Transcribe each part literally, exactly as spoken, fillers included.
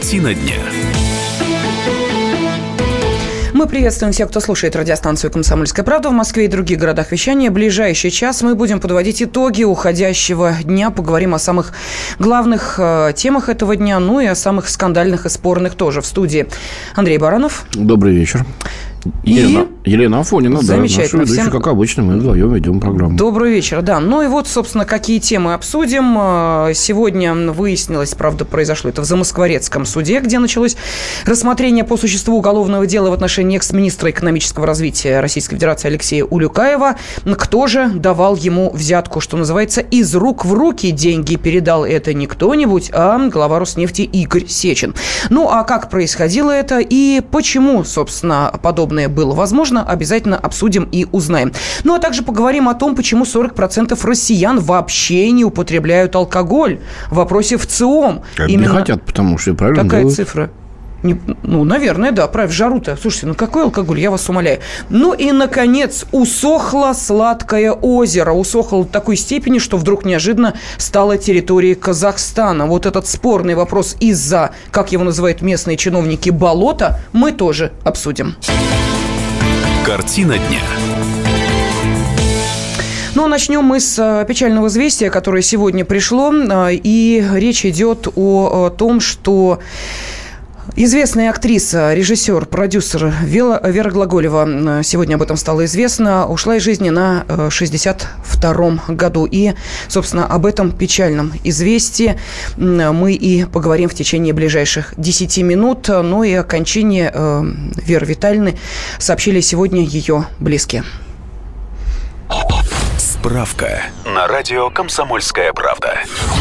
Картина дня. Мы приветствуем всех, кто слушает радиостанцию «Комсомольская правда» в Москве и других городах вещания. Ближайший час мы будем подводить итоги уходящего дня. Поговорим о самых главных э, темах этого дня, ну и о самых скандальных и спорных тоже. В студии Андрей Баранов. Добрый вечер. И... Елена, Елена Афонина, да, наша ведущая, Всем... как обычно, мы вдвоем ведем программу. Добрый вечер, да. Ну и вот, собственно, какие темы обсудим. Сегодня выяснилось, правда, произошло это в Замоскворецком суде, где началось рассмотрение по существу уголовного дела в отношении экс-министра экономического развития Российской Федерации Алексея Улюкаева. Кто же давал ему взятку, что называется, из рук в руки? Деньги передал это не кто-нибудь, а глава Роснефти Игорь Сечин. Ну, а как происходило это и почему, собственно, подобное было возможно, обязательно обсудим и узнаем. Ну, а также поговорим о том, почему сорок процентов россиян вообще не употребляют алкоголь в вопросе ВЦИОМ. Как Именно... не хотят, потому что правильно Какая делают. Цифра? Не, ну, наверное, да, правильно, в жару-то. Слушайте, ну какой алкоголь, я вас умоляю. Ну и, наконец, усохло сладкое озеро. Усохло до такой степени, что вдруг неожиданно стало территорией Казахстана. Вот этот спорный вопрос из-за, как его называют местные чиновники, болота, мы тоже обсудим. Картина дня. Ну, начнем мы с печального известия, которое сегодня пришло. И речь идет о том, что известная актриса, режиссер, продюсер Вера Глаголева, сегодня об этом стало известно, ушла из жизни на шестьдесят втором году. И, собственно, об этом печальном известии мы и поговорим в течение ближайших десяти минут. Ну и о кончине Веры Витальевны сообщили сегодня ее близкие. Справка на радио «Комсомольская правда».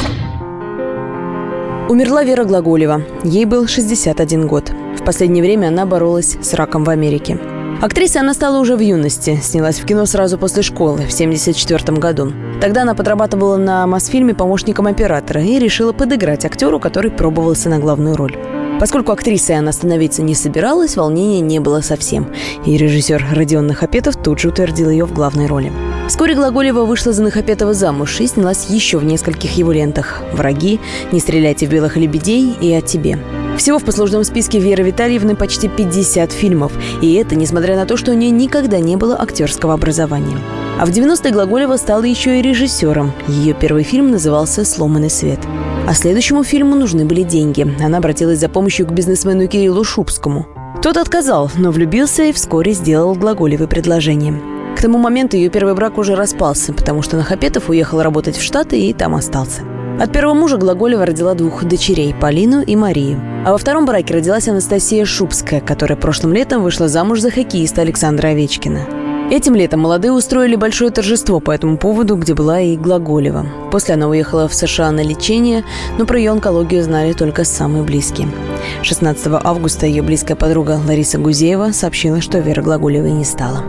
Умерла Вера Глаголева. Ей был шестьдесят один год. В последнее время она боролась с раком в Америке. Актрисой она стала уже в юности. Снялась в кино сразу после школы в семьдесят четвёртом году. Тогда она подрабатывала на Мосфильме помощником оператора и решила подыграть актеру, который пробовался на главную роль. Поскольку актрисой она становиться не собиралась, волнения не было совсем. И режиссер Родион Нахапетов тут же утвердил ее в главной роли. Вскоре Глаголева вышла за Нахапетова замуж и снялась еще в нескольких его лентах: «Враги», «Не стреляйте в белых лебедей» и «О тебе». Всего в послужном списке Веры Витальевны почти пятьдесят фильмов. И это несмотря на то, что у нее никогда не было актерского образования. А в девяностые Глаголева стала еще и режиссером. Ее первый фильм назывался «Сломанный свет». А следующему фильму нужны были деньги. Она обратилась за помощью к бизнесмену Кириллу Шубскому. Тот отказал, но влюбился и вскоре сделал Глаголевой предложение. К тому моменту ее первый брак уже распался, потому что Нахапетов уехал работать в Штаты и там остался. От первого мужа Глаголева родила двух дочерей – Полину и Марию. А во втором браке родилась Анастасия Шубская, которая прошлым летом вышла замуж за хоккеиста Александра Овечкина. Этим летом молодые устроили большое торжество по этому поводу, где была и Глаголева. После она уехала в США на лечение, но про ее онкологию знали только самые близкие. шестнадцатого августа ее близкая подруга Лариса Гузеева сообщила, что Веры Глаголевой не стало.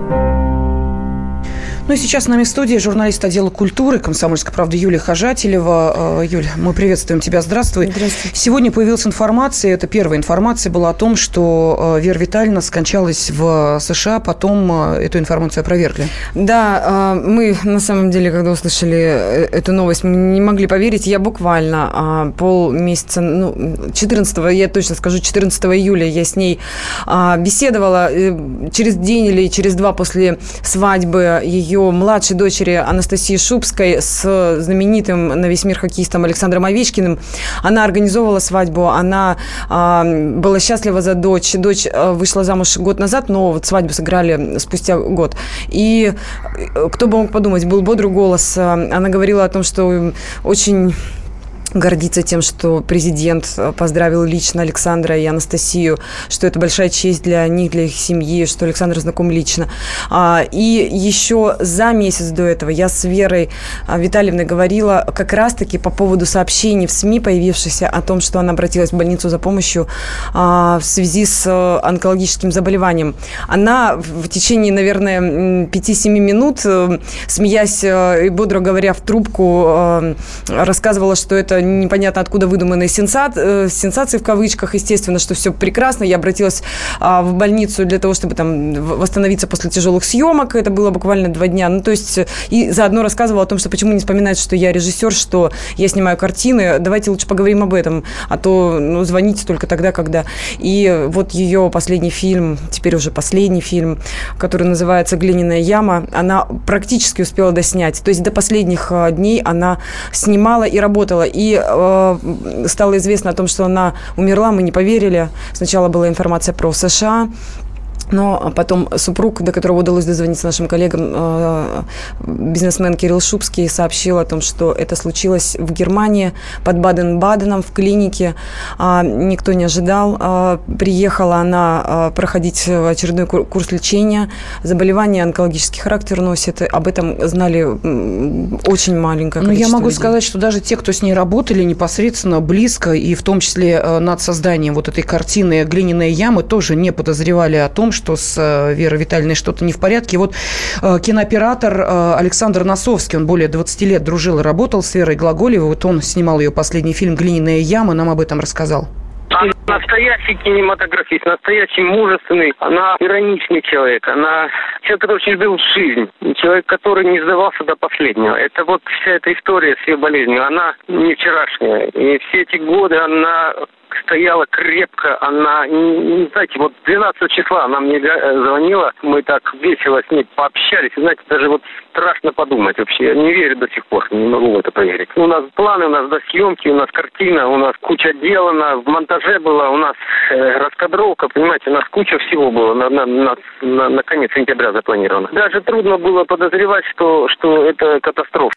Ну и сейчас с нами в студии журналист отдела культуры «Комсомольской правды» Юлия Хожателева. Юль, мы приветствуем тебя. Здравствуй. Здравствуйте. Сегодня появилась информация, это первая информация была о том, что Вера Витальевна скончалась в США, потом эту информацию опровергли. Да, мы на самом деле, когда услышали эту новость, мы не могли поверить. Я буквально полмесяца, ну, четырнадцатого, я точно скажу, четырнадцатого июля я с ней беседовала. Через день или через два после свадьбы ее младшей дочери Анастасии Шубской с знаменитым на весь мир хоккеистом Александром Овечкиным. Она организовывала свадьбу, она э, была счастлива за дочь. Дочь э, вышла замуж год назад, но вот свадьбу сыграли спустя год. И кто бы мог подумать, был бодрый голос. Она говорила о том, что очень гордится тем, что президент поздравил лично Александра и Анастасию, что это большая честь для них, для их семьи, что Александр знаком лично. И еще за месяц до этого я с Верой Витальевной говорила как раз-таки по поводу сообщений в СМИ, появившихся о том, что она обратилась в больницу за помощью в связи с онкологическим заболеванием. Она в течение, наверное, пяти-семи минут, смеясь и бодро говоря в трубку, рассказывала, что это непонятно откуда выдуманные сенса... сенсации в кавычках. Естественно, что все прекрасно. Я обратилась а, в больницу для того, чтобы там восстановиться после тяжелых съемок. Это было буквально два дня. Ну, то есть, и заодно рассказывала о том, что почему не вспоминать, что я режиссер, что я снимаю картины. Давайте лучше поговорим об этом, а то ну, звоните только тогда, когда. И вот ее последний фильм, теперь уже последний фильм, который называется «Глиняная яма», она практически успела доснять. То есть до последних дней она снимала и работала. И э, стало известно о том, что она умерла, мы не поверили. Сначала была информация про США, но потом супруг, до которого удалось дозвониться нашим коллегам, э, бизнесмен Кирилл Шубский, сообщил о том, что это случилось в Германии, под Баден-Баденом, в клинике. Э, никто не ожидал. Э, приехала она э, проходить очередной курс лечения. Заболевание онкологический характер носит. Об этом знали очень маленькое количество людей. Я могу сказать, что даже те, кто с ней работали непосредственно, близко, и в том числе э, над созданием вот этой картины «Глиняная яма», тоже не подозревали о том, что с Верой Витальевной что-то не в порядке. Вот э, кинооператор э, Александр Носовский, он более двадцать лет дружил и работал с Верой Глаголевой. Вот он снимал ее последний фильм «Глиняная яма», нам об этом рассказал. Она настоящий кинематографист, настоящий мужественный, она ироничный человек, она человек, который очень любил жизнь, человек, который не сдавался до последнего. Это вот вся эта история с ее болезнью, она не вчерашняя. И все эти годы она стояла крепко, она, не знаете, вот двенадцатого числа она мне звонила, мы так весело с ней пообщались, знаете, даже вот страшно подумать вообще, я не верю до сих пор, не могу в это поверить. У нас планы, у нас до съемки, у нас картина, у нас куча дел, в монтаже было, у нас э, раскадровка, понимаете, у нас куча всего было на, на, на, на, на конец сентября запланировано. Даже трудно было подозревать, что, что это катастрофа.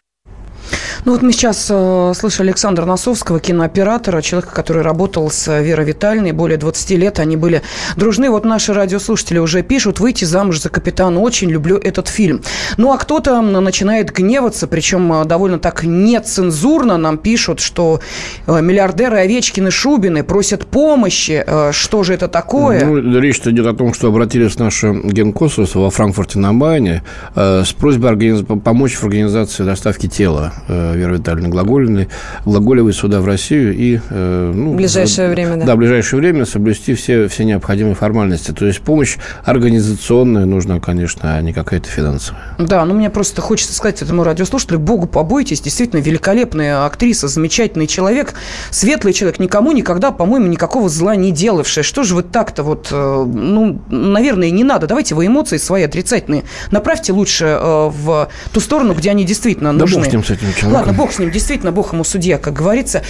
Ну вот мы сейчас э, слышали Александра Носовского, кинооператора, человека, который работал с Верой Витальевной более двадцати лет. Они были дружны. Вот наши радиослушатели уже пишут: «Выйти замуж за капитана. Очень люблю этот фильм». Ну а кто-то начинает гневаться, причем довольно так нецензурно нам пишут, что миллиардеры Овечкины, Шубины просят помощи. Что же это такое? Ну, речь идет о том, что обратились наши генконсульства во Франкфурте на Майне э, с просьбой организ... помочь в организации доставки тела Веры Витальевны Глаголевой, Глаголевой сюда, в Россию, и э, ну, в ближайшее вот, время, да. Да, в ближайшее время соблюсти все, все необходимые формальности. То есть помощь организационная нужна, конечно, а не какая-то финансовая. Да, ну мне просто хочется сказать этому радиослушателю: Богу побойтесь, действительно великолепная актриса, замечательный человек, светлый человек, никому никогда, по-моему, никакого зла не делавшая. Что же вы так-то вот, э, ну, наверное, не надо. Давайте вы эмоции свои отрицательные направьте лучше э, в ту сторону, где они действительно нужны. Да бог с ним, с этим человеком. Ладно, бог с ним, действительно, бог ему судья, как говорится.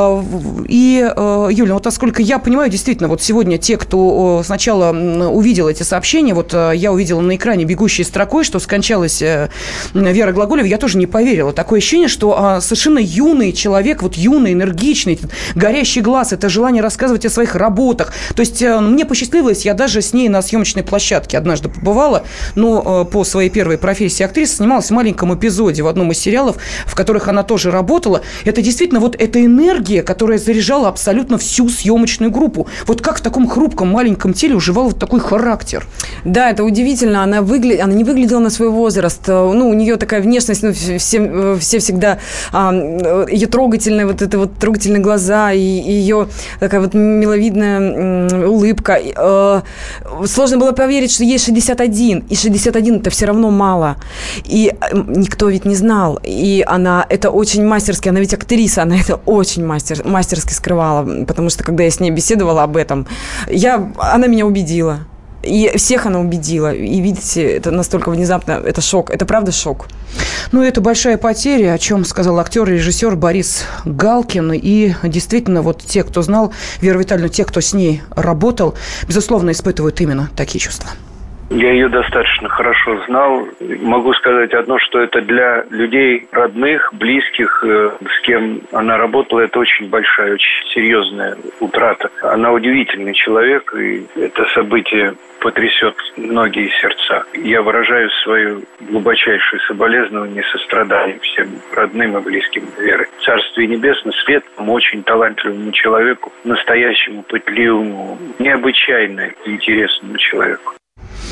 И, Юля, вот насколько я понимаю, действительно, вот сегодня те, кто сначала увидел эти сообщения, вот я увидела на экране бегущей строкой, что скончалась Вера Глаголева, я тоже не поверила. Такое ощущение, что совершенно юный человек, вот юный, энергичный, горящий глаз, это желание рассказывать о своих работах. То есть мне посчастливилось, я даже с ней на съемочной площадке однажды побывала, но по своей первой профессии актрисы снималась в маленьком эпизоде в одном из сериалов, в которых она тоже работала. Это действительно вот эта энергия, которая заряжала абсолютно всю съемочную группу. Вот как в таком хрупком маленьком теле уживал вот такой характер? Да, это удивительно. Она, выгля... она не выглядела на свой возраст. Ну, у нее такая внешность, ну, все, все всегда а, ее трогательные, вот это вот трогательные глаза, и, и ее такая вот миловидная м, улыбка. И, э, сложно было поверить, что ей шестьдесят один. И шестьдесят один это все равно мало. И никто ведь не знал. И она это очень мастерски, она ведь актриса, она это очень мастер, мастерски скрывала, потому что, когда я с ней беседовала об этом, я, она меня убедила. И всех она убедила. И видите, это настолько внезапно, это шок, это правда шок. Ну, это большая потеря, о чем сказал актер и режиссер Борис Галкин. И действительно, вот те, кто знал Веру Витальевну, те, кто с ней работал, безусловно, испытывают именно такие чувства. Я ее достаточно хорошо знал. Могу сказать одно, что это для людей родных, близких, с кем она работала, это очень большая, очень серьезная утрата. Она удивительный человек, и это событие потрясет многие сердца. Я выражаю свое глубочайшее соболезнование, сострадание всем родным и близким Веры. Царствие небесное, светлому, очень талантливому человеку, настоящему, пытливому, необычайно интересному человеку.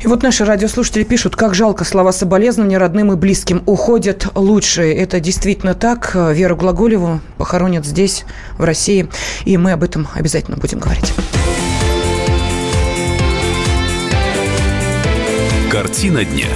И вот наши радиослушатели пишут, как жалко, слова соболезнования родным и близким. Уходят лучшие. Это действительно так. Веру Глаголеву похоронят здесь, в России. И мы об этом обязательно будем говорить. Картина дня.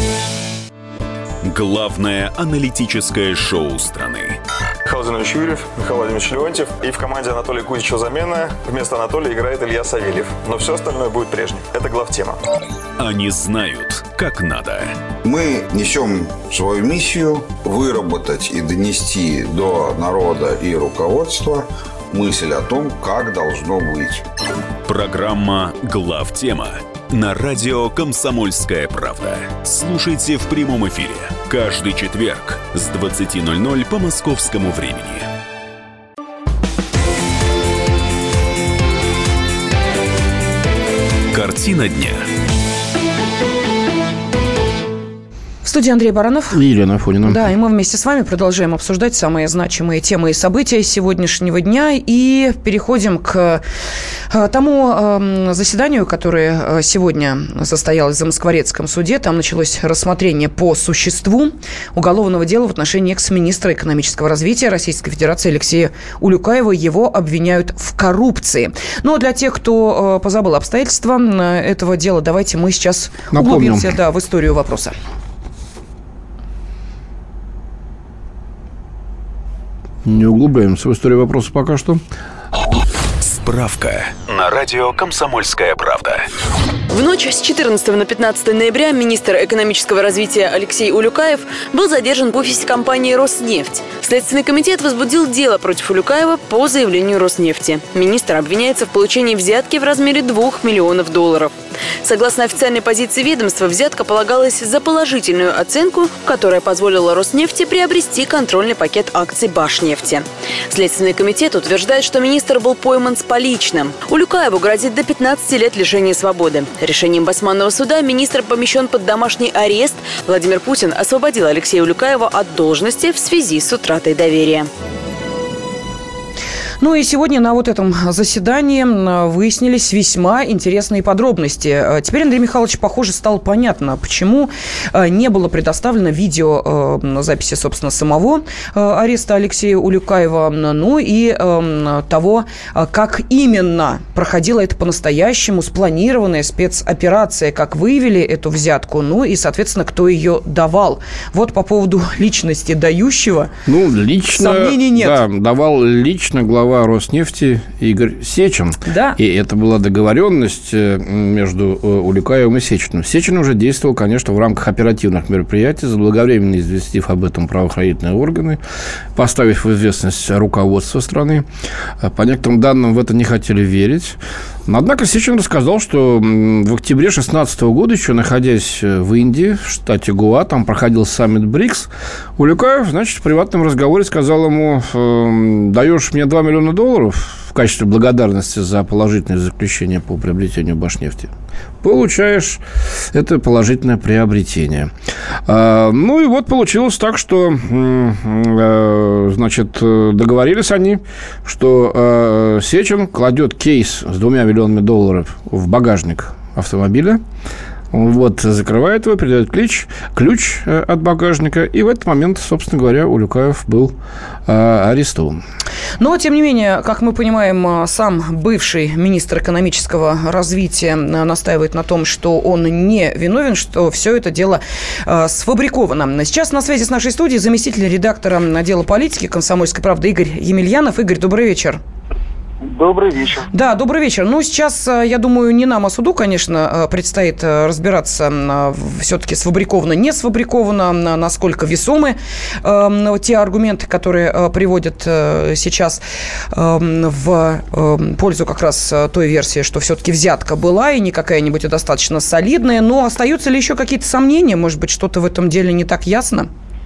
Главное аналитическое шоу страны. Михаил Зинович Юрьев, Михаил Владимирович Леонтьев. И в команде Анатолия Кузичева замена. Вместо Анатолия играет Илья Савельев. Но все остальное будет прежним. Это главтема. Они знают, как надо. Мы несем свою миссию выработать и донести до народа и руководства мысль о том, как должно быть. Программа «Главтема» на радио «Комсомольская правда». Слушайте в прямом эфире каждый четверг с двадцати ноль-ноль по московскому времени. Картина дня. В студии Андрей Баранов. И Елена Афонина. Да, и мы вместе с вами продолжаем обсуждать самые значимые темы и события сегодняшнего дня. И переходим к тому заседанию, которое сегодня состоялось в Замоскворецком суде. Там началось рассмотрение по существу уголовного дела в отношении экс-министра экономического развития Российской Федерации Алексея Улюкаева. Его обвиняют в коррупции. Но для тех, кто позабыл обстоятельства этого дела, давайте мы сейчас Напомним. углубимся да, в историю вопроса. Не углубляемся в историю вопроса пока что. Справка на радио «Комсомольская правда». В ночь с четырнадцатого на пятнадцатое ноября министр экономического развития Алексей Улюкаев был задержан в офисе компании «Роснефть». Следственный комитет возбудил дело против Улюкаева по заявлению Роснефти. Министр обвиняется в получении взятки в размере двух миллионов долларов. Согласно официальной позиции ведомства, взятка полагалась за положительную оценку, которая позволила Роснефти приобрести контрольный пакет акций Башнефти. Следственный комитет утверждает, что министр был пойман с поличным. Улюкаеву грозит до пятнадцати лет лишения свободы. Решением Басманного суда министр помещен под домашний арест. Владимир Путин освободил Алексея Улюкаева от должности в связи с утратой доверия. Ну и сегодня на вот этом заседании выяснились весьма интересные подробности. Теперь, Андрей Михайлович, похоже, стало понятно, почему не было предоставлено видео записи, собственно, самого ареста Алексея Улюкаева, ну и того, как именно проходила эта по-настоящему спланированная спецоперация, как выявили эту взятку, ну и, соответственно, кто ее давал. Вот по поводу личности дающего ну, лично, сомнений нет. Да, давал лично глава Роснефти Игорь Сечин. Да. И это была договоренность между Улюкаевым и Сечиным. Сечин уже действовал, конечно, в рамках оперативных мероприятий, заблаговременно известив об этом правоохранительные органы, поставив в известность руководство страны. По некоторым данным в это не хотели верить. Однако Сечин рассказал, что в октябре две тысячи шестнадцатого года, еще находясь в Индии, в штате Гоа, там проходил саммит БРИКС, Улюкаев, значит, в приватном разговоре сказал ему: даешь мне два миллиона долларов в качестве благодарности за положительное заключение по приобретению Башнефти, получаешь это положительное приобретение. Ну и вот получилось так, что, значит, договорились они, что Сечин кладет кейс с двумя миллионами долларов в багажник автомобиля, вот, закрывает его, передает ключ, ключ от багажника, и в этот момент, собственно говоря, Улюкаев был э, арестован. Но, тем не менее, как мы понимаем, сам бывший министр экономического развития настаивает на том, что он не виновен, что все это дело э, сфабриковано. Сейчас на связи с нашей студией заместитель редактора отдела политики «Комсомольской правды» Игорь Емельянов. Игорь, добрый вечер. Добрый вечер. Да, добрый вечер. Ну, сейчас, я думаю, не нам, а суду, конечно, предстоит разбираться, все-таки сфабриковано, не сфабриковано, насколько весомы э, те аргументы, которые приводят сейчас э, в э, пользу как раз той версии, что все-таки взятка была и не какая-нибудь, а достаточно солидная. Но остаются ли еще какие-то сомнения? Может быть, что-то в этом деле не так ясно?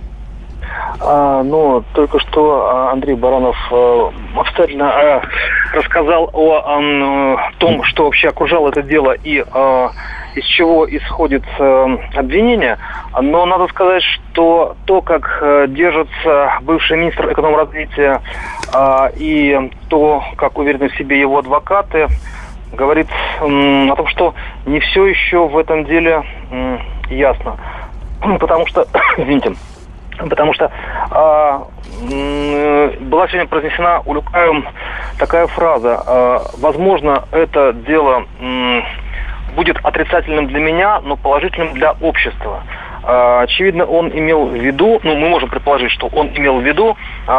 А, ну, только что Андрей Баранов э, обстоятельно э, рассказал о, о том, что вообще окружало это дело и э, из чего исходит э, обвинение. Но надо сказать, что то, как э, держится бывший министр экономразвития э, и то, как уверены в себе его адвокаты, говорит м, о том, что не все еще в этом деле м, ясно. Потому что, извините, потому что а, м, была сегодня произнесена Улюкаевым такая фраза: а, возможно, это дело м, будет отрицательным для меня, но положительным для общества. Очевидно, он имел в виду, ну, мы можем предположить, что он имел в виду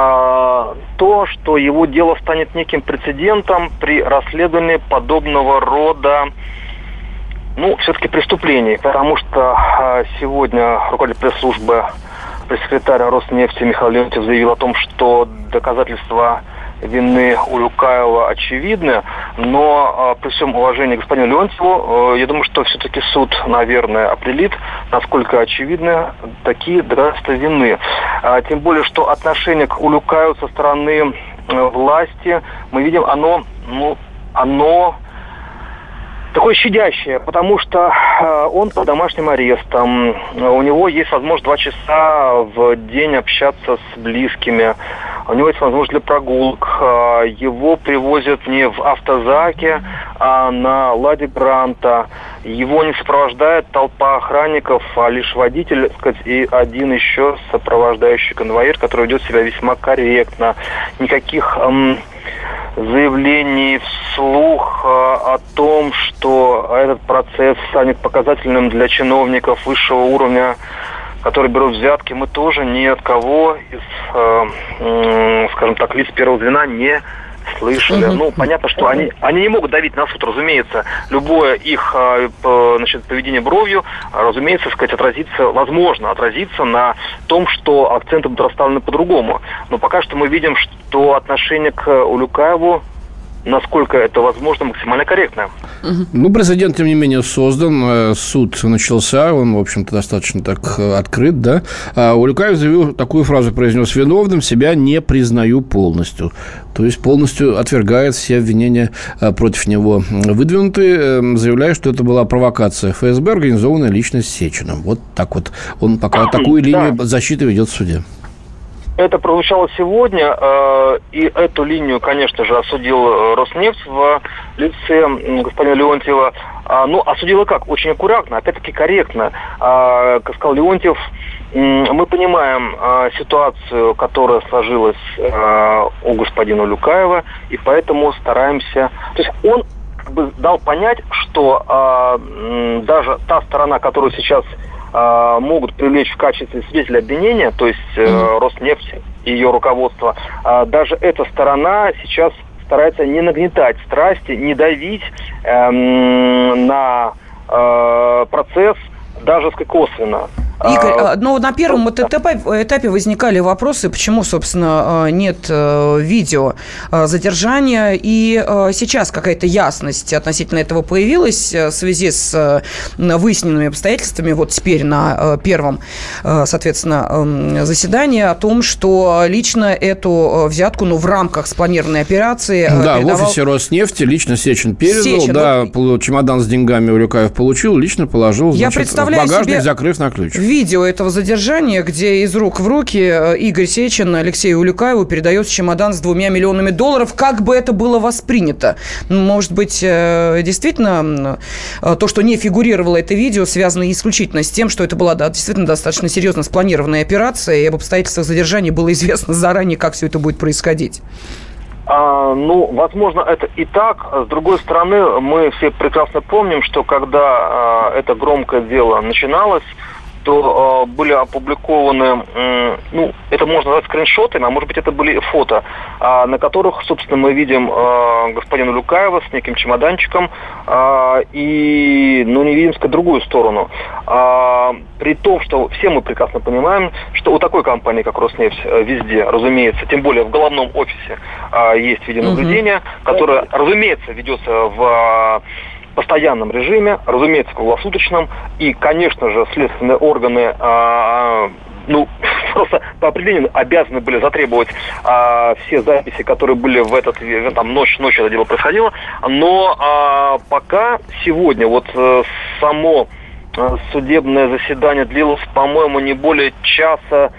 а, то, что его дело станет неким прецедентом при расследовании подобного рода, ну, все-таки преступлений, потому что а, сегодня руководитель пресс-службы, пресс-секретарь Роснефти Михаил Леонтьев заявил о том, что доказательства вины Улюкаева очевидны, но э, при всем уважении к господину Леонтьеву, э, я думаю, что все-таки суд, наверное, определит, насколько очевидны такие доказательства вины. А, тем более, что отношение к Улюкаеву со стороны э, власти, мы видим, оно, ну, оно такое щадящее, потому что э, он под домашним арестом, у него есть возможность два часа в день общаться с близкими, у него есть возможность для прогулок, э, его привозят не в автозаке, а на Ладе Гранта, его не сопровождает толпа охранников, а лишь водитель, так сказать, и один еще сопровождающий конвоир, который ведет себя весьма корректно. Никаких эм, заявлений вслух э, о том, что этот процесс станет показательным для чиновников высшего уровня, которые берут взятки, мы тоже ни от кого из, э, э, скажем так, лиц первого звена не слышали. Ну, понятно, что они, они не могут давить на суд, разумеется. Любое их, значит, поведение бровью, разумеется, сказать, отразится, возможно, отразится на том, что акценты будут расставлены по-другому. Но пока что мы видим, что отношение к Улюкаеву, насколько это возможно, максимально корректно. Ну, прецедент, тем не менее, создан. Суд начался, он, в общем-то, достаточно так открыт, да. А Улюкаев заявил, такую фразу произнес: виновным себя не признаю полностью. То есть полностью отвергает все обвинения против него выдвинутые, заявляя, что это была провокация эф эс бэ, организованная лично Сечиным. Вот так вот. Он пока такую линию защиты ведет в суде. Это прозвучало сегодня, э, и эту линию, конечно же, осудил Роснефть в лице господина Леонтьева. А, ну, осудила как? Очень аккуратно, опять-таки корректно. А, как сказал Леонтьев, мы понимаем а, ситуацию, которая сложилась а, у господина Улюкаева, и поэтому стараемся... То есть он как бы дал понять, что а, даже та сторона, которую сейчас могут привлечь в качестве свидетеля обвинения, то есть mm-hmm. Роснефть и ее руководство, даже эта сторона сейчас старается не нагнетать страсти, не давить эм, на э, процесс даже косвенно. Игорь, ну, на первом этапе, этапе возникали вопросы, почему, собственно, нет видео задержания, и сейчас какая-то ясность относительно этого появилась в связи с выясненными обстоятельствами, вот теперь на первом, соответственно, заседании, о том, что лично эту взятку, ну, в рамках спланированной операции... Да, передавал... в офисе Роснефти лично Сечин передал, Сечин, да, ну... чемодан с деньгами Улюкаев получил, лично положил, значит, в багажник, себе... закрыв на ключ. Видео этого задержания, где из рук в руки Игорь Сечин Алексею Улюкаеву передает чемодан с двумя миллионами долларов. Как бы это было воспринято? Может быть, действительно, то, что не фигурировало это видео, связано исключительно с тем, что это была, да, действительно достаточно серьезно спланированная операция, и об обстоятельствах задержания было известно заранее, как все это будет происходить. А, ну, возможно, это и так. С другой стороны, мы все прекрасно помним, что когда а, это громкое дело начиналось, то э, были опубликованы, э, ну, это можно назвать скриншотами, а может быть, это были фото, э, на которых, собственно, мы видим э, господина Улюкаева с неким чемоданчиком э, и, ну, не видим, сказать, другую сторону. Э, при том, что все мы прекрасно понимаем, что у такой компании, как Роснефть, э, везде, разумеется, тем более в головном офисе э, есть видеонаблюдение, mm-hmm. которое, разумеется, ведется в... постоянном режиме, разумеется, круглосуточном, и, конечно же, следственные органы, а, ну, просто по определению обязаны были затребовать а, все записи, которые были в этот, там, ночь, ночь это дело происходило, но а, пока сегодня вот а, само а, судебное заседание длилось, по-моему, не более часа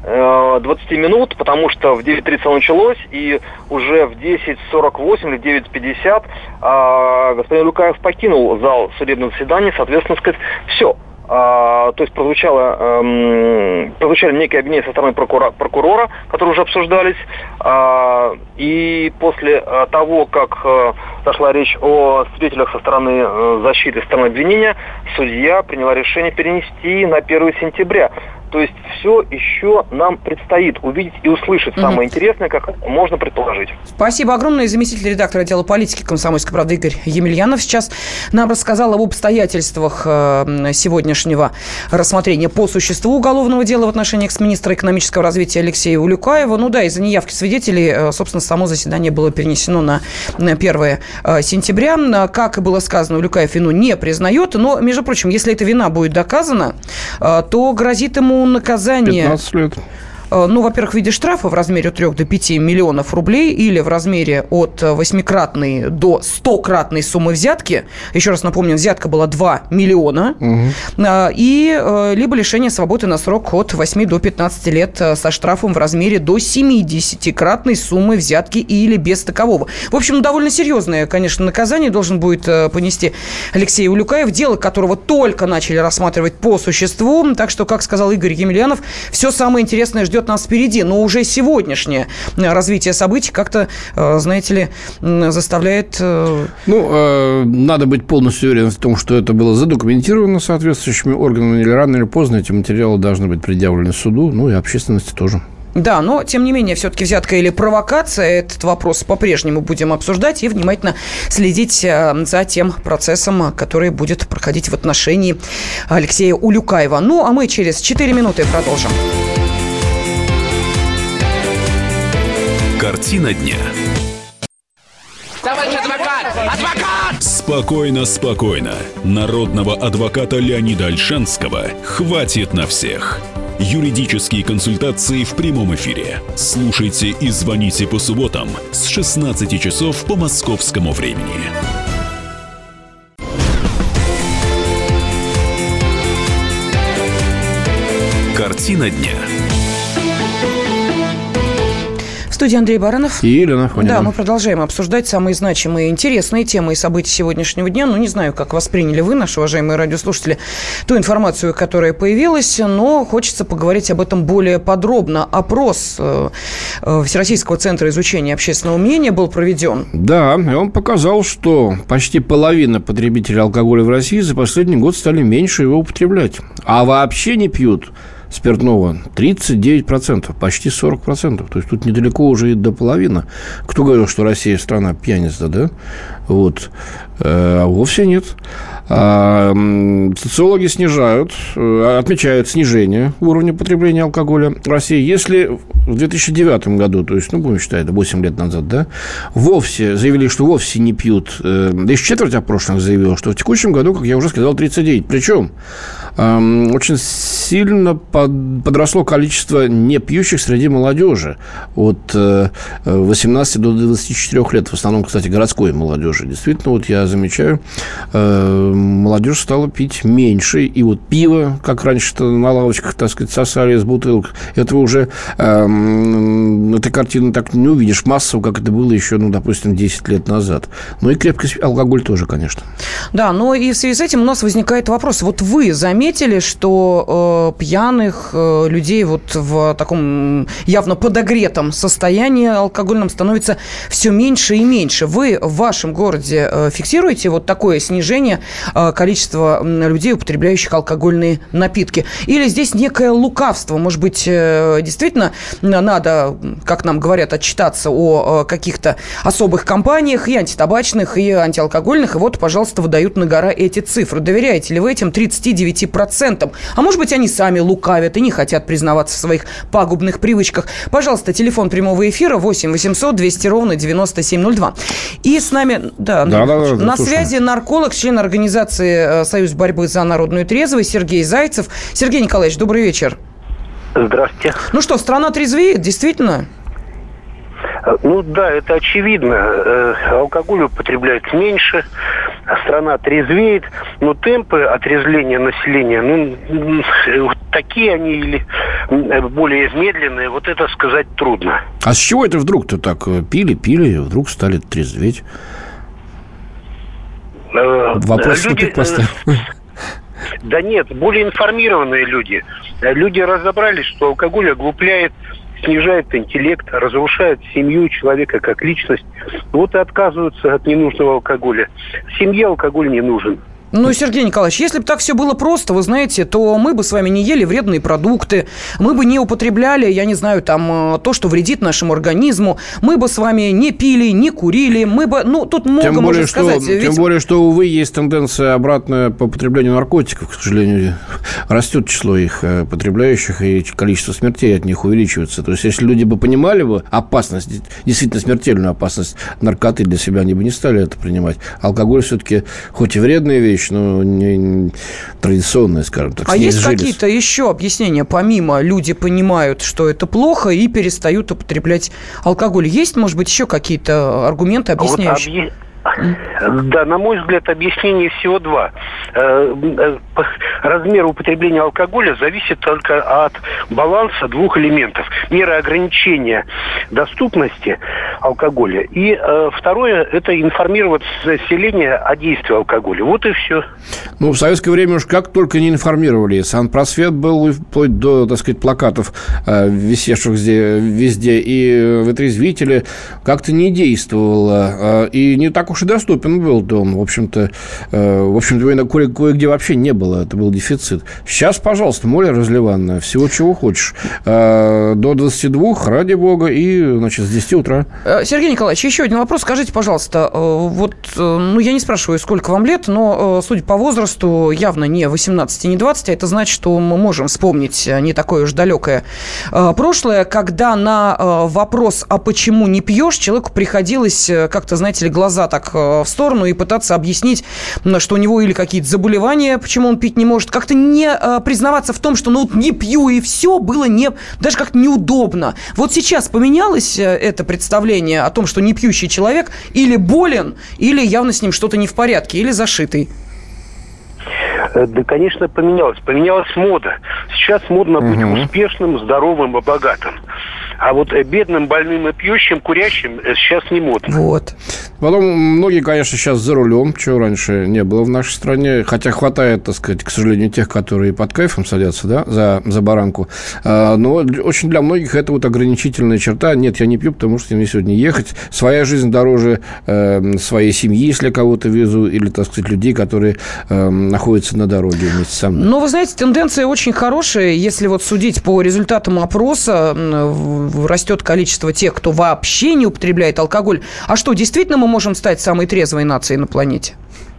двадцать минут, потому что в девять тридцать началось, и уже в десять сорок восемь или девять пятьдесят э, господин Улюкаев покинул зал судебного заседания, соответственно, сказать, все. А, то есть прозвучало, эм, прозвучали некие обвинения со стороны прокура, прокурора, которые уже обсуждались, а, и после а, того, как а, зашла речь о свидетелях со стороны а, защиты, со стороны обвинения, судья приняла решение перенести на первое сентября. То есть все еще нам предстоит увидеть и услышать. Угу. Самое интересное, как можно предположить. Спасибо огромное. Заместитель редактора отдела политики «Комсомольской правды» Игорь Емельянов сейчас нам рассказал об обстоятельствах сегодняшнего рассмотрения по существу уголовного дела в отношении экс-министра экономического развития Алексея Улюкаева. Ну да, из-за неявки свидетелей, собственно, само заседание было перенесено на первое сентября. Как и было сказано, Улюкаев вину не признает. Но, между прочим, если эта вина будет доказана, то грозит ему наказание... пятнадцать лет. Ну, во-первых, в виде штрафа в размере от трёх до пяти миллионов рублей или в размере от восьмикратной до стократной суммы взятки. Еще раз напомню, взятка была два миллиона. Угу. И либо лишение свободы на срок от восьми до пятнадцати лет со штрафом в размере до семидесятикратной суммы взятки или без такового. В общем, довольно серьезное, конечно, наказание должен будет понести Алексей Улюкаев, дело которого только начали рассматривать по существу. Так что, как сказал Игорь Емельянов, все самое интересное ждет нас впереди, но уже сегодняшнее развитие событий как-то, знаете ли, заставляет... Ну, э, надо быть полностью уверенным в том, что это было задокументировано соответствующими органами, или рано или поздно эти материалы должны быть предъявлены суду, ну и общественности тоже. Да, но, тем не менее, все-таки взятка или провокация, этот вопрос по-прежнему будем обсуждать и внимательно следить за тем процессом, который будет проходить в отношении Алексея Улюкаева. Ну, а мы через четыре минуты продолжим. Картина дня. Товарищ адвокат! Адвокат! Спокойно, спокойно. Народного адвоката Леонида Ольшанского хватит на всех. Юридические консультации в прямом эфире. Слушайте и звоните по субботам с шестнадцати часов по московскому времени. Картина дня. В студии Андрей Баранов. И Елена Афонина. Да, мы продолжаем обсуждать самые значимые и интересные темы и события сегодняшнего дня. Ну, не знаю, как восприняли вы, наши уважаемые радиослушатели, ту информацию, которая появилась, но хочется поговорить об этом более подробно. Опрос Всероссийского центра изучения общественного мнения был проведен. Да, и он показал, что почти половина потребителей алкоголя в России за последний год стали меньше его употреблять. А вообще не пьют спиртного тридцать девять процентов, почти сорок процентов. То есть тут недалеко уже и до половины. Кто говорил, что Россия страна пьяница, да? Вот. А вовсе нет. А, социологи снижают, отмечают снижение уровня потребления алкоголя в России. Если в две тысячи девятом году, то есть, ну, будем считать, восемь лет назад, да, вовсе заявили, что вовсе не пьют, да еще четверть опрошенных заявила, что в текущем году, как я уже сказал, тридцать девять. Причем очень сильно подросло количество непьющих среди молодежи от восемнадцати до двадцати четырёх лет. В основном, кстати, городской молодежи. Действительно, вот я замечаю, молодежь стала пить меньше. И вот пиво, как раньше-то на лавочках, так сказать, сосали из бутылок, этого уже, этой картины так не увидишь массово, как это было еще, ну, допустим, десять лет назад. Ну, и крепкий алкоголь тоже, конечно. Да, но и в связи с этим у нас возникает вопрос. Вот вы заметили, что э, пьяных э, людей вот в таком явно подогретом состоянии алкогольном становится все меньше и меньше. Вы в вашем городе э, фиксируете вот такое снижение э, количества людей, употребляющих алкогольные напитки? Или здесь некое лукавство? Может быть, э, действительно надо, как нам говорят, отчитаться о э, каких-то особых компаниях и антитабачных, и антиалкогольных, и вот, пожалуйста, выдают на гора эти цифры. Доверяете ли вы этим тридцати девяти процентам? А может быть, они сами лукавят и не хотят признаваться в своих пагубных привычках. Пожалуйста, телефон прямого эфира восемь восемьсот двести ровно девяносто семь ноль два. И с нами, да, да, да, да, на слушаем. Связи нарколог, член организации «Союз борьбы за народную трезвость» Сергей Зайцев. Сергей Николаевич, добрый вечер. Здравствуйте. Ну что, страна трезвеет, действительно? Ну да, это очевидно. Алкоголь употребляют меньше, страна трезвеет, но темпы отрезвления населения, ну, такие они или более медленные, вот это сказать трудно. А с чего это вдруг-то так пили, пили, вдруг стали трезветь? Вопрос люди... тупик поставил. Да нет, более информированные люди. Люди разобрались, что алкоголь оглупляет, снижает интеллект, разрушает семью человека как личность. Вот и отказываются от ненужного алкоголя. Семье алкоголь не нужен. Ну, Сергей Николаевич, если бы так все было просто, вы знаете, то мы бы с вами не ели вредные продукты, мы бы не употребляли, я не знаю, там, то, что вредит нашему организму, мы бы с вами не пили, не курили, мы бы, ну, тут много тем более, можно что, сказать. Тем ведь... более, что, увы, есть тенденция обратная по потреблению наркотиков, к сожалению, растет число их потребляющих, и количество смертей от них увеличивается. То есть, если люди бы понимали бы опасность, действительно смертельную опасность наркоты для себя, они бы не стали это принимать. Алкоголь все-таки, хоть и вредная вещь, но не, не традиционная, скажем так. А есть сжились. Какие-то еще объяснения, помимо люди понимают, что это плохо, и перестают употреблять алкоголь? Есть, может быть, еще какие-то аргументы, объясняющие? Вот объ... Да, на мой взгляд, объяснений всего два. Размер употребления алкоголя зависит только от баланса двух элементов. Меры ограничения доступности алкоголя. И второе, это информировать население о действии алкоголя. Вот и все. Ну, в советское время уж как только не информировали. Санпросвет был вплоть до, так сказать, плакатов, висевших везде, и вытрезвители как-то не действовало. И не так уж и доступен был дом. В общем-то, в общем-то, кое- кое-где вообще не было. Это был дефицит. Сейчас, пожалуйста, море разливанное. Всего, чего хочешь. До двадцати двух, ради бога, и, значит, с десяти утра. Сергей Николаевич, еще один вопрос. Скажите, пожалуйста, вот, ну, я не спрашиваю, сколько вам лет, но, судя по возрасту, явно не восемнадцать и не двадцать, а это значит, что мы можем вспомнить не такое уж далекое прошлое, когда на вопрос, а почему не пьешь, человеку приходилось как-то, знаете ли, глаза так в сторону и пытаться объяснить, что у него или какие-то заболевания, почему он пить не может, как-то не признаваться в том, что ну не пью, и все было не, даже как-то неудобно. Вот сейчас поменялось это представление о том, что не пьющий человек или болен, или явно с ним что-то не в порядке, или зашитый? Да, конечно, поменялось. Поменялась мода. Сейчас модно быть угу. успешным, здоровым и богатым. А вот бедным, больным и пьющим, курящим сейчас не модно. Вот. Потом многие, конечно, сейчас за рулем, чего раньше не было в нашей стране. Хотя хватает, так сказать, к сожалению, тех, которые под кайфом садятся, да, за, за баранку. А, но очень для многих это вот ограничительная черта. Нет, я не пью, потому что мне сегодня ехать. Своя жизнь дороже э, своей семьи, если кого-то везу, или, так сказать, людей, которые э, находятся на дороге вместе со мной. Ну, вы знаете, тенденция очень хорошая. Если вот судить по результатам опроса, растет количество тех, кто вообще не употребляет алкоголь. А что, действительно мы можем стать самой трезвой нацией на планете?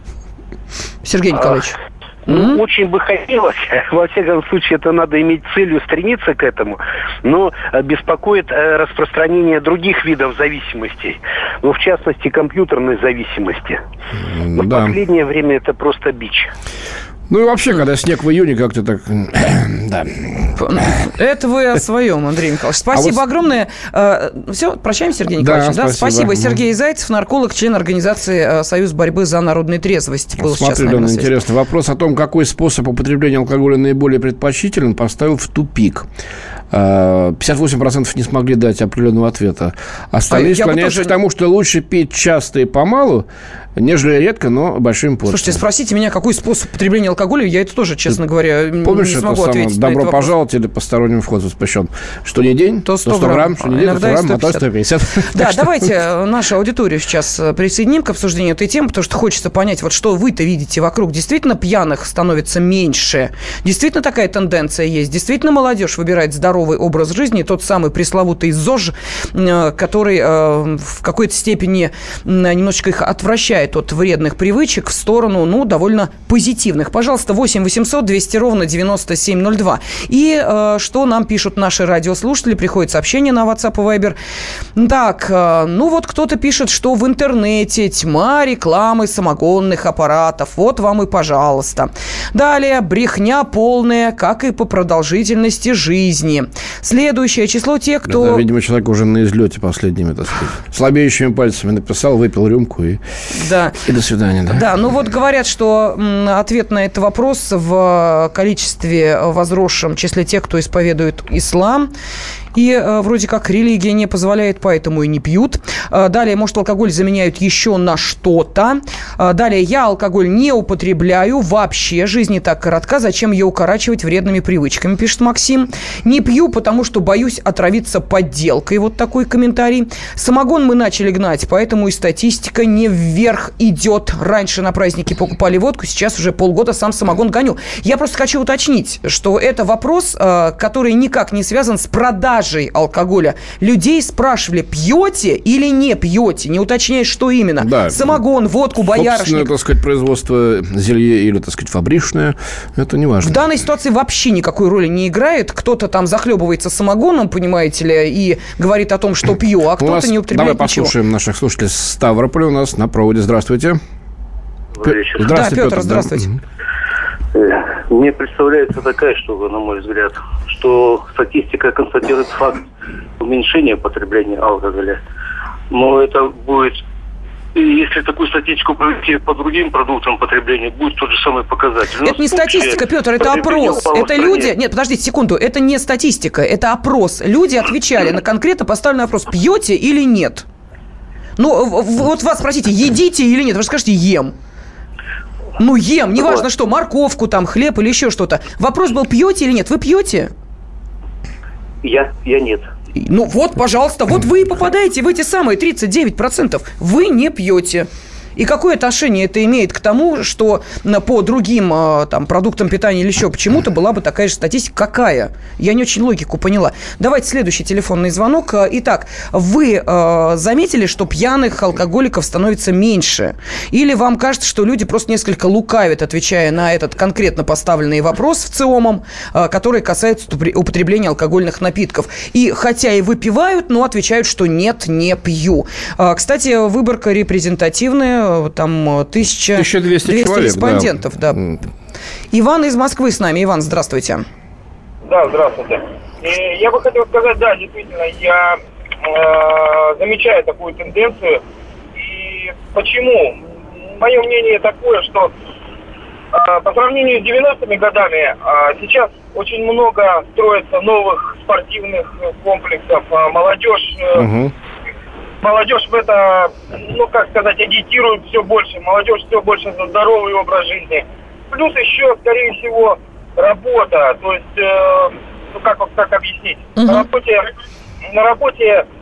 Сергей Николаевич. А, ну, mm-hmm. очень бы хотелось. Во всяком случае, это надо иметь целью стремиться к этому. Но беспокоит распространение других видов зависимостей. Ну, в частности, компьютерной зависимости. Mm-hmm. В последнее время это просто бич. Ну и вообще, когда снег в июне, как-то так... да. Это вы о своем, Андрей Николаевич. Спасибо а вот... огромное. Все, прощаемся, Сергей Николаевич. Да, да? Спасибо. спасибо. Сергей Зайцев, нарколог, член организации «Союз борьбы за народную трезвость». Был Смотри, сейчас, наверное, интересный вопрос о том, какой способ употребления алкоголя наиболее предпочтителен, поставил в тупик. пятьдесят восемь процентов не смогли дать определенного ответа. Остальные а склоняются тоже... к тому, что лучше пить часто и помалу, нежели редко, но большими порциями. Слушайте, спросите меня, какой способ потребления алкоголя, я это тоже, честно говоря, Помнишь, не смогу ответить. Помнишь, добро пожаловать или посторонним вход воспрещен? Что не день, то сто, то сто грамм, что не день, то сто грамм, а то сто пятьдесят. Да, давайте нашу аудиторию сейчас присоединим к обсуждению этой темы, потому что хочется понять, вот что вы-то видите вокруг. Действительно пьяных становится меньше? Действительно такая тенденция есть? Действительно молодежь выбирает здоровый образ жизни, тот самый пресловутый ЗОЖ, который в какой-то степени немножечко их отвращает от вредных привычек в сторону, ну, довольно позитивных. Пожалуйста, восемь восемьсот двести ровно девяносто семь ноль два. И э, что нам пишут наши радиослушатели? Приходит сообщение на WhatsApp и Viber. Так, э, ну вот кто-то пишет, что в интернете тьма рекламы самогонных аппаратов. Вот вам и пожалуйста. Далее, брехня полная, как и по продолжительности жизни. России. Следующее число тех, кто... Это, видимо, человек уже на излете последними, так сказать, слабеющими пальцами написал, выпил рюмку и, да. и до свидания. Да? да, ну вот говорят, что ответ на этот вопрос в количестве возросшем числе тех, кто исповедует ислам. И э, вроде как религия не позволяет, поэтому и не пьют. Э, далее, может, алкоголь заменяют еще на что-то. Э, далее, я алкоголь не употребляю вообще. Жизнь не так коротка. Зачем ее укорачивать вредными привычками, пишет Максим. Не пью, потому что боюсь отравиться подделкой. Вот такой комментарий. Самогон мы начали гнать, поэтому и статистика не вверх идет. Раньше на праздники покупали водку, сейчас уже полгода сам самогон гоню. Я просто хочу уточнить, что это вопрос, э, который никак не связан с продажей алкоголя. Людей спрашивали, пьете или не пьете, не уточняя, что именно. Да. Самогон, водку, боярышник. Собственное, так сказать, производство зелье или, так сказать, фабричное, это не важно. В данной ситуации вообще никакой роли не играет. Кто-то там захлебывается самогоном, понимаете ли, и говорит о том, что пью, а кто-то нас... не употребляет Давай ничего. Послушаем наших слушателей. Ставрополя у нас на проводе. Здравствуйте. Добрый вечер. Здравствуйте, да, Петр, Петр, здравствуйте. Мне представляется такая штука, на мой взгляд, что статистика констатирует факт уменьшения потребления алкоголя. Но это будет, если такую статистику провести по другим продуктам потребления, будет тот же самый показатель. Но это не статистика, Петр, это опрос. Это люди... Нет, подождите секунду, это не статистика, это опрос. Люди отвечали на конкретно поставленный вопрос, пьете или нет. Ну, вот вас спросите, едите или нет, вы же скажете, ем. Ну, ем, неважно вот. Что, морковку, там, хлеб или еще что-то. Вопрос был, пьете или нет? Вы пьете? Я, я нет. Ну, вот, пожалуйста, вот вы и попадаете в эти самые тридцать девять процентов. Вы не пьете. И какое отношение это имеет к тому, что по другим там, продуктам питания или еще почему-то была бы такая же статистика? Какая? Я не очень логику поняла. Давайте следующий телефонный звонок. Итак, вы э, заметили, что пьяных алкоголиков становится меньше? Или вам кажется, что люди просто несколько лукавят, отвечая на этот конкретно поставленный вопрос в ЦИОМом, э, который касается употребления алкогольных напитков? И хотя и выпивают, но отвечают, что нет, не пью. Э, кстати, выборка репрезентативная. Там тысяча двести человек, респондентов. Да. Да. Иван из Москвы с нами. Иван, здравствуйте. Да, здравствуйте. И я бы хотел сказать, да, действительно, я э, замечаю такую тенденцию. И почему? Мое мнение такое, что э, по сравнению с девяностыми годами э, сейчас очень много строится новых спортивных комплексов. Э, молодежь... Э, угу. Молодежь в это, ну, как сказать, агитирует все больше. Молодежь все больше за здоровый образ жизни. Плюс еще, скорее всего, работа. То есть, э, ну, как, как объяснить? Uh-huh. На работе, на работе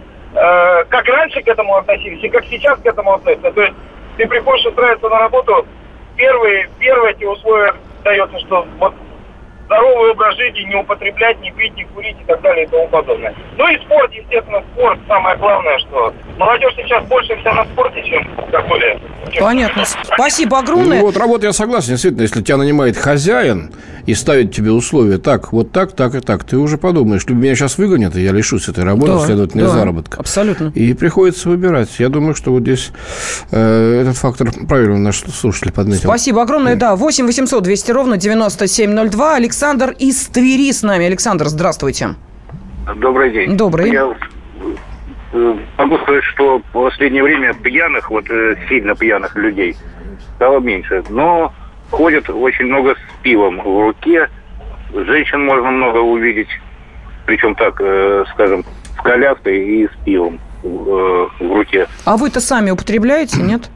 э, как раньше к этому относились и как сейчас к этому относятся. То есть, ты приходишь устраиваться на работу, первые, первые эти условия дается, что вот здоровый образ жизни, не употреблять, не пить, не курить и так далее и тому подобное. Ну и спорт, естественно, спорт. Самое главное, что молодежь сейчас больше вся на спорте, чем как более. Понятно. Спасибо огромное. Ну вот, работа, я согласен. Действительно, если тебя нанимает хозяин и ставит тебе условия так, вот так, так и так, ты уже подумаешь, либо меня сейчас выгонят, и я лишусь этой работы, да, следовательно, да, заработка. Абсолютно. И приходится выбирать. Я думаю, что вот здесь э, этот фактор правильно наш слушатель подметил. Спасибо огромное. Да, восемь восемьсот двести ровно девяносто семь ноль два. Александр из Твери с нами. Александр, здравствуйте. Добрый день. Добрый. Я могу сказать, что в последнее время пьяных, вот сильно пьяных людей стало меньше. Но ходят очень много с пивом в руке. Женщин можно много увидеть. Причем так, скажем, с коляской и с пивом в руке. А вы-то сами употребляете, нет?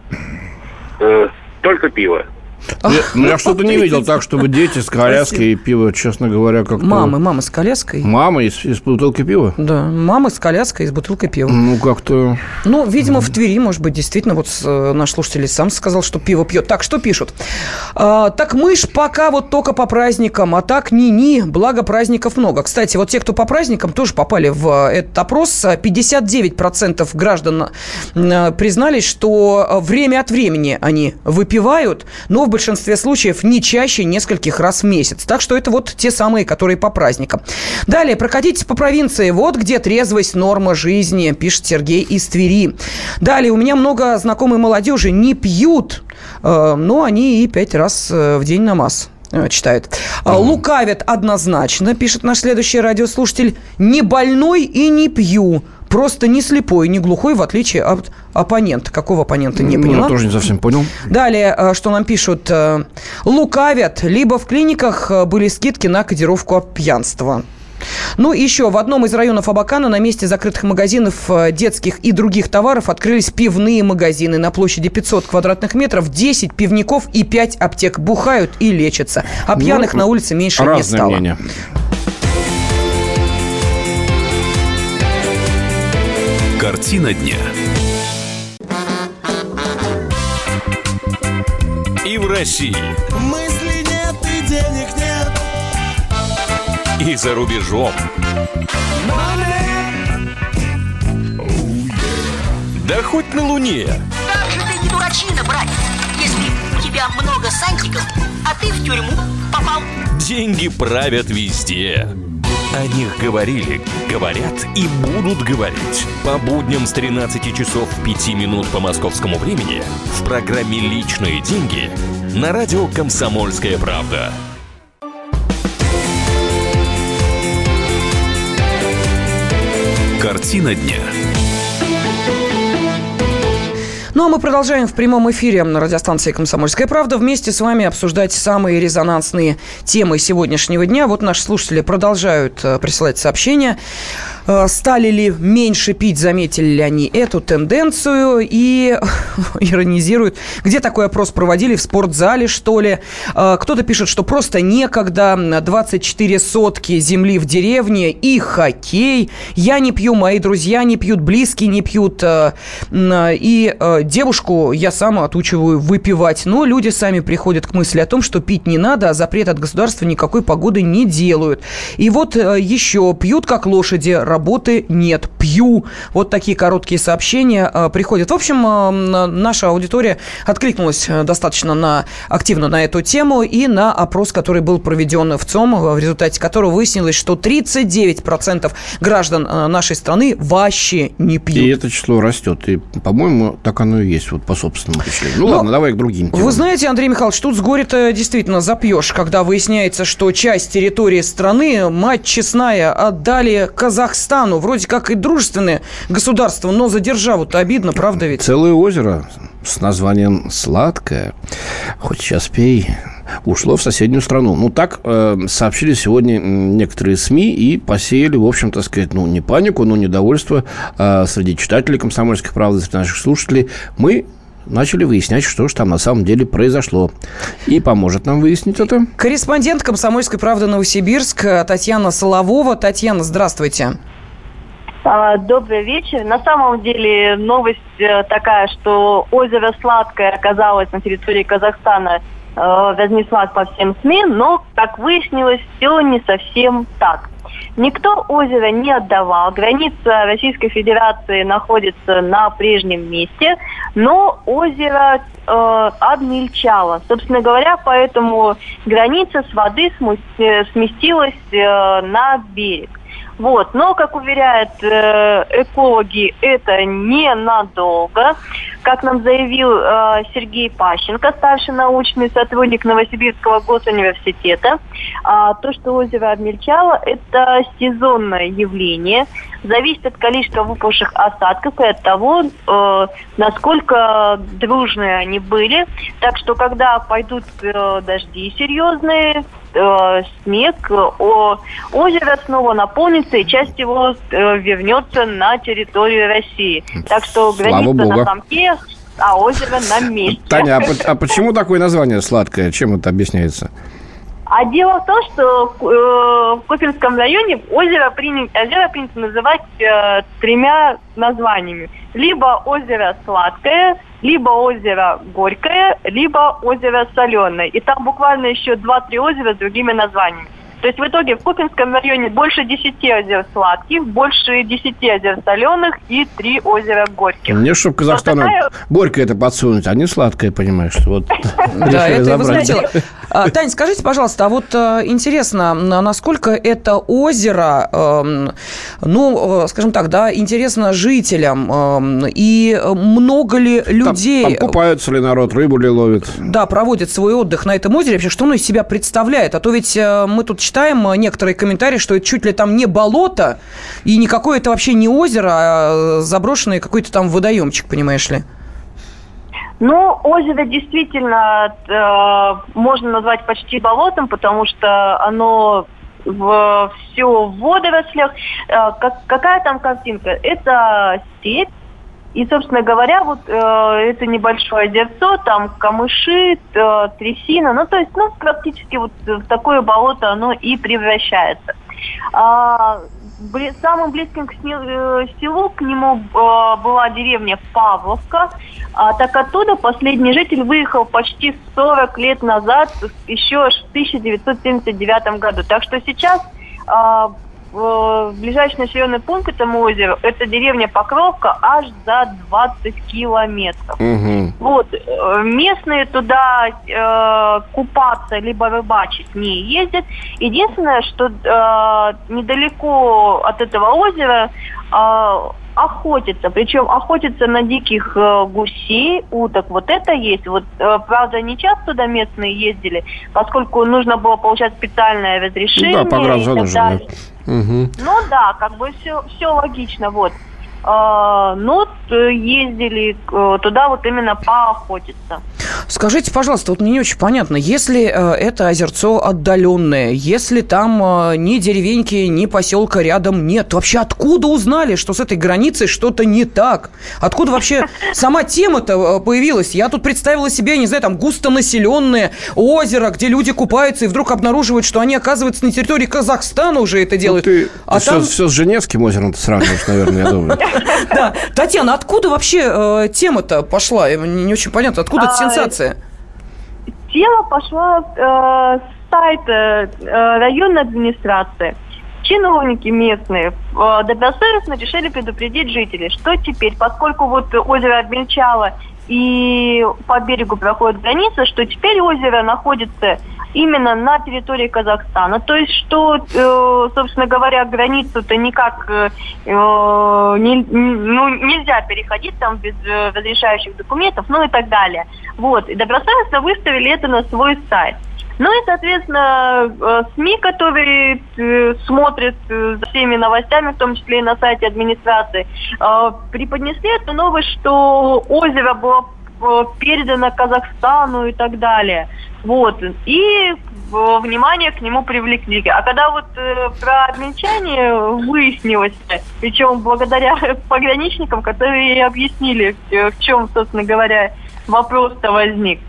Только пиво. Я, ну, я что-то не видел так, чтобы дети с коляской и пиво, честно говоря, как-то... Мамы, мама с коляской. Мама из, из бутылки пива? Да, мама с коляской из бутылкой пива. Ну, как-то... Ну, видимо, в Твери, может быть, действительно, вот наш слушатель сам сказал, что пиво пьет. Так, что пишут? А, так мы ж пока вот только по праздникам, а так ни-ни, благо праздников много. Кстати, вот те, кто по праздникам, тоже попали в этот опрос. пятьдесят девять процентов граждан признались, что время от времени они выпивают, но в большинстве случаев не чаще нескольких раз в месяц. Так что это вот те самые, которые по праздникам. Далее, прокатитесь по провинции. Вот где трезвость, норма жизни, пишет Сергей из Твери. Далее, у меня много знакомой молодежи не пьют, но они и пять раз в день намаз читает. Mm. Лукавят однозначно, пишет наш следующий радиослушатель. Не больной и не пью. Просто не слепой, не глухой, в отличие от оппонента. Какого оппонента, не поняла. Я тоже не совсем понял. Далее, что нам пишут. Лукавят, либо в клиниках были скидки на кодировку от пьянства. Ну, еще в одном из районов Абакана на месте закрытых магазинов детских и других товаров открылись пивные магазины. На площади пятьсот квадратных метров, десять пивников и пять аптек. Бухают и лечатся. А пьяных ну, на улице меньше не стало. Мнение. Картина дня. И в России. Мысли нет и денег нет. И за рубежом. Да хоть на Луне. Как же ты не дурачина, братец, если у тебя много сантиков, а ты в тюрьму попал. Деньги правят везде. О них говорили, говорят и будут говорить. По будням с тринадцати часов пяти минут по московскому времени в программе «Личные деньги» на радио «Комсомольская правда». Картина дня. Ну, а мы продолжаем в прямом эфире на радиостанции «Комсомольская правда» вместе с вами обсуждать самые резонансные темы сегодняшнего дня. Вот наши слушатели продолжают присылать сообщения. Стали ли меньше пить, заметили ли они эту тенденцию и иронизируют. Где такой опрос проводили? В спортзале, что ли? Кто-то пишет, что просто некогда. двадцать четыре сотки земли в деревне и хоккей. Я не пью, мои друзья не пьют, близкие не пьют. И девушку я сама отучиваю выпивать. Но люди сами приходят к мысли о том, что пить не надо, а запрет от государства никакой погоды не делают. И вот еще пьют как лошади, работы нет, пью. Вот такие короткие сообщения э, приходят. В общем, э, наша аудитория откликнулась достаточно на, активно на эту тему и на опрос, который был проведен в ЦОМ, в результате которого выяснилось, что тридцать девять процентов граждан э, нашей страны вообще не пьют. И это число растет. И, по-моему, так оно и есть, вот по собственному впечатлению. Ну, Но, ладно, давай к другим темам. Вы знаете, Андрей Михайлович, тут с горя-то действительно запьешь, когда выясняется, что часть территории страны, мать честная, отдали Казахстану. Вроде как и дружественное государство, но за державу-то обидно, правда ведь? Целое озеро с названием «Сладкое», хоть сейчас пей, ушло в соседнюю страну. Ну, так э, сообщили сегодня некоторые СМИ и посеяли, в общем, так сказать, ну, не панику, но недовольство э, среди читателей «Комсомольской правды», среди наших слушателей. Мы начали выяснять, что же там на самом деле произошло. И поможет нам выяснить это корреспондент «Комсомольской правды» Новосибирск Татьяна Соловова. Татьяна, здравствуйте. Добрый вечер. На самом деле новость такая, что озеро Сладкое оказалось на территории Казахстана, разнеслась по всем СМИ, но, как выяснилось, все не совсем так. Никто озеро не отдавал. Граница Российской Федерации находится на прежнем месте, но озеро э, обмельчало. Собственно говоря, поэтому граница с воды сместилась э, на берег. Вот. Но, как уверяют э, экологи, это ненадолго. Как нам заявил э, Сергей Пащенко, старший научный сотрудник Новосибирского госуниверситета, э, то, что озеро обмельчало, это сезонное явление. Зависит от количества выпавших осадков и от того, э, насколько дружные они были. Так что, когда пойдут э, дожди серьезные, э, снег, о, озеро снова наполнится, и часть его э, вернется на территорию России. Так что граница на замке, а озеро на месте. Таня, а, а почему такое название «Сладкое»? Чем это объясняется? А дело в том, что э, в Купинском районе озеро принято, озеро принято называть э, тремя названиями. Либо озеро Сладкое, либо озеро Горькое, либо озеро Соленое. И там буквально еще два-три озера с другими названиями. То есть в итоге в Купинском районе больше десяти озер сладких, больше десяти озер соленых и три озера горьких. Мне, чтобы Казахстану такая... горькое это подсунуть, а не сладкое, понимаешь? Вот. Да, это, вы знаете, Тань, скажите, пожалуйста, а вот интересно, насколько это озеро, ну, скажем так, да, интересно жителям, и много ли людей... Там, там купаются ли народ, рыбу ли ловит? Да, проводит свой отдых на этом озере. Вообще, что оно из себя представляет? А то ведь мы тут читаем некоторые комментарии, что это чуть ли там не болото, и никакое это вообще не озеро, а заброшенный какой-то там водоемчик, понимаешь ли? Ну, озеро действительно э, можно назвать почти болотом, потому что оно в, все в водорослях. Э, как, какая там картинка? Это степь. И, собственно говоря, вот э, это небольшое озерцо, там камыши, э, трясина. Ну, то есть, ну, практически вот в такое болото оно и превращается. А, бли, самым близким к селу к нему э, была деревня Павловка. А так оттуда последний житель выехал почти сорок лет назад, еще в тысяча девятьсот семьдесят девятом году. Так что сейчас а, в ближайший населенный пункт к этому озеру – это деревня Покровка аж за двадцать километров. Угу. Вот, местные туда э, купаться либо рыбачить не ездят. Единственное, что э, недалеко от этого озера э, охотятся, причем охотятся на диких э, гусей, уток. Вот это есть. Вот, э, правда, не часто туда местные ездили, поскольку нужно было получать специальное разрешение. Да, погранзону же. Угу. Ну да, как бы все, все логично, вот. А, ну, ездили туда вот именно поохотиться. Скажите, пожалуйста, вот мне не очень понятно, если э, это озерцо отдаленное, если там э, ни деревеньки, ни поселка рядом нет, то вообще откуда узнали, что с этой границей что-то не так? Откуда вообще сама тема-то появилась? Я тут представила себе, не знаю, там густонаселенное озеро, где люди купаются и вдруг обнаруживают, что они, оказывается, на территории Казахстана уже это делают. Ну, ты а ты там... все, все с Женевским озером ты сравниваешь, наверное, я думаю. Да, Татьяна, откуда вообще э, тема-то пошла? Не, не очень понятно, откуда эта сенсация? Тема пошла э, с сайта э, районной администрации. Чиновники местные э, добросовестно решили предупредить жителей, что теперь, поскольку вот озеро обмельчало и по берегу проходит граница, что теперь озеро находится именно на территории Казахстана. То есть, что, э, собственно говоря, границу-то никак э, не, ну, нельзя переходить там без э, разрешающих документов, ну и так далее. Вот. И добросовестно выставили это на свой сайт. Ну и, соответственно, э, СМИ, которые э, смотрят э, за всеми новостями, в том числе и на сайте администрации, э, преподнесли эту новость, что озеро было э, передано Казахстану и так далее. Вот. И э, внимание к нему привлекли. А когда вот э, про обмельчание выяснилось, причем благодаря пограничникам, которые объяснили, в чем, собственно говоря, вопрос-то возник,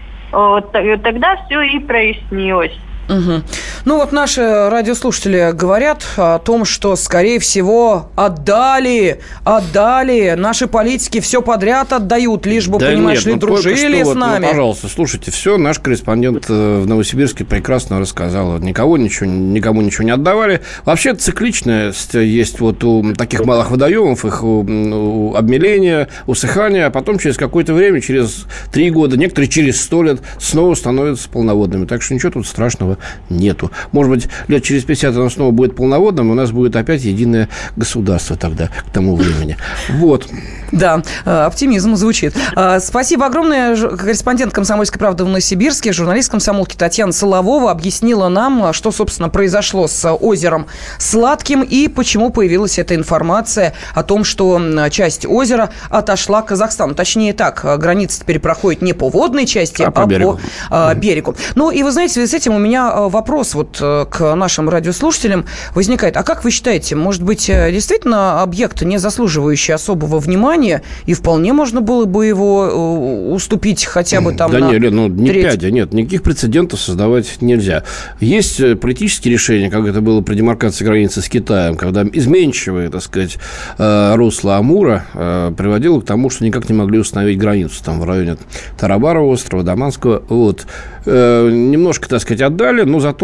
тогда все и прояснилось. Угу. Ну вот наши радиослушатели говорят о том, что, скорее всего, отдали, отдали, наши политики все подряд отдают, лишь бы, да понимаешь ли, ну, дружили с вот, нами. Ну, пожалуйста, слушайте, все, наш корреспондент в Новосибирске прекрасно рассказал. Никого ничего, никому ничего не отдавали. Вообще цикличность есть вот у таких малых водоемов, их у, у обмеления, усыхания, а потом через какое-то время, через три года, некоторые через сто лет снова становятся полноводными. Так что ничего тут страшного нету. Может быть, лет через пятьдесят оно снова будет полноводным, у нас будет опять единое государство тогда, к тому времени. Вот. Да, оптимизм звучит. Спасибо огромное. Корреспондент «Комсомольской правды» в Новосибирске, журналист комсомолки Татьяна Соловова объяснила нам, что, собственно, произошло с озером Сладким и почему появилась эта информация о том, что часть озера отошла к Казахстану. Точнее так, граница теперь проходит не по водной части, а, а по берегу. по берегу. Ну и вы знаете, в связи с этим у меня вопрос вот к нашим радиослушателям возникает. А как вы считаете, может быть, действительно объект, не заслуживающий особого внимания, и вполне можно было бы его уступить хотя бы там да на нет, ну, не треть... пять, нет, никаких прецедентов создавать нельзя. Есть политические решения, как это было при демаркации границы с Китаем, когда изменчивое, так сказать, русло Амура приводило к тому, что никак не могли установить границу там в районе Тарабарова острова, Даманского. Вот. Немножко, так сказать, отдали, но зато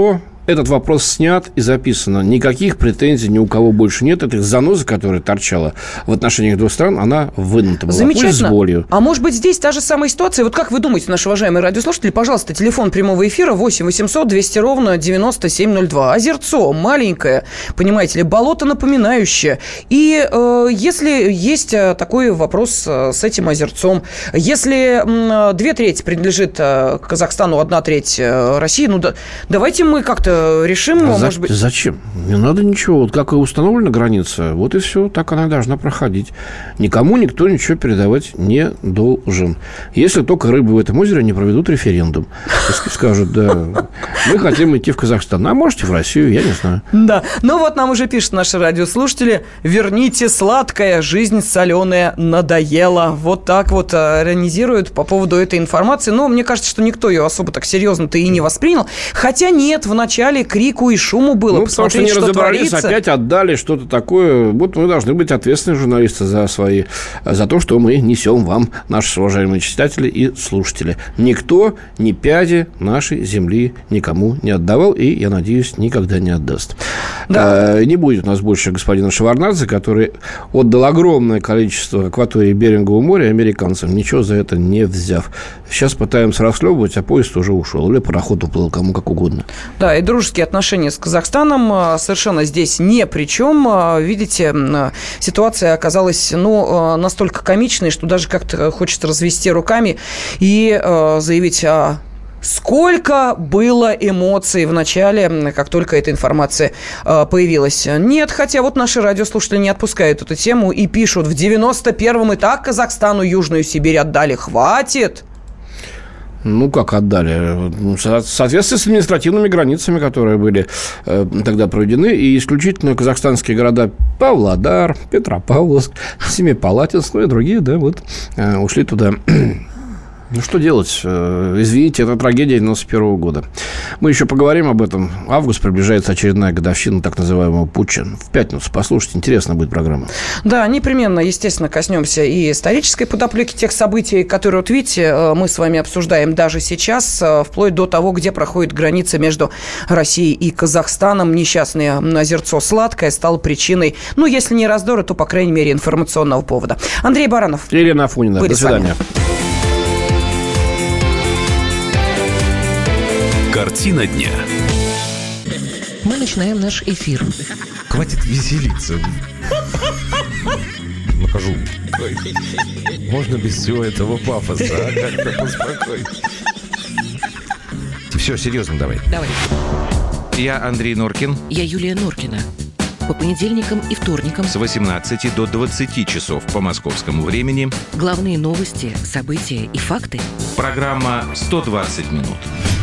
этот вопрос снят и записано. Никаких претензий ни у кого больше нет. Эта заноза, которая торчала в отношениях двух стран, она вынута была. Замечательно. С болью. А может быть, здесь та же самая ситуация? Вот как вы думаете, наши уважаемые радиослушатели, пожалуйста, телефон прямого эфира восемь восемьсот двести ровно девяносто семь ноль два. Озерцо маленькое, понимаете ли, болото напоминающее. И э, если есть такой вопрос э, с этим озерцом, если э, две трети принадлежит э, Казахстану, одна треть э, России, ну да, давайте мы как-то решим, а может за, быть... Зачем? Не надо ничего. Вот как и установлена граница, вот и все, так она должна проходить. Никому никто ничего передавать не должен. Если только рыбы в этом озере не проведут референдум. Скажут, да, мы хотим идти в Казахстан. А можете в Россию, я не знаю. Да, ну вот нам уже пишут наши радиослушатели: верните сладкое, жизнь соленая надоела. Вот так вот иронизируют по поводу этой информации. Но мне кажется, что никто ее особо так серьезно-то и не воспринял. Хотя нет, в начале крику и шуму было. Ну, потому что не что разобрались, творится. Опять отдали что-то такое. Вот мы должны быть ответственные журналисты за свои, за то, что мы несем вам, наши уважаемые читатели и слушатели. Никто ни пяди нашей земли никому не отдавал и, я надеюсь, никогда не отдаст. Да. А, не будет у нас больше господина Шеварднадзе, который отдал огромное количество акватории Берингового моря американцам, ничего за это не взяв. Сейчас пытаемся расхлебывать, а поезд уже ушел. Или пароход уплыл, кому как угодно. Да, и дружеские отношения с Казахстаном совершенно здесь ни при чем. Видите, ситуация оказалась, ну, настолько комичной, что даже как-то хочется развести руками и заявить о... Сколько было эмоций в начале, как только эта информация э, появилась. Нет, хотя вот наши радиослушатели не отпускают эту тему и пишут: в девяносто первом и так Казахстану Южную Сибирь отдали. Хватит! Ну, как отдали? В соответствии с административными границами, которые были э, тогда проведены, и исключительно казахстанские города Павлодар, Петропавловск, Семипалатинск, ну и другие, да, вот, э, ушли туда. Ну, что делать? Извините, это трагедия девяносто первого года. Мы еще поговорим об этом. Август, приближается очередная годовщина так называемого путча. В пятницу послушайте, интересная будет программа. Да, непременно, естественно, коснемся и исторической подоплеки тех событий, которые, вот видите, мы с вами обсуждаем даже сейчас, вплоть до того, где проходит граница между Россией и Казахстаном. Несчастное озерцо Сладкое стало причиной, ну, если не раздора, то, по крайней мере, информационного повода. Андрей Баранов. Елена Афонина. До свидания. Картина дня. Мы начинаем наш эфир. Хватит веселиться. Накажу. Можно без всего этого пафоса, а? Как-то поспокойнее. Все, серьезно давай. Давай. Я Андрей Норкин. Я Юлия Норкина. По понедельникам и вторникам с восемнадцати до двадцати часов по московскому времени главные новости, события и факты. Программа «сто двадцать минут».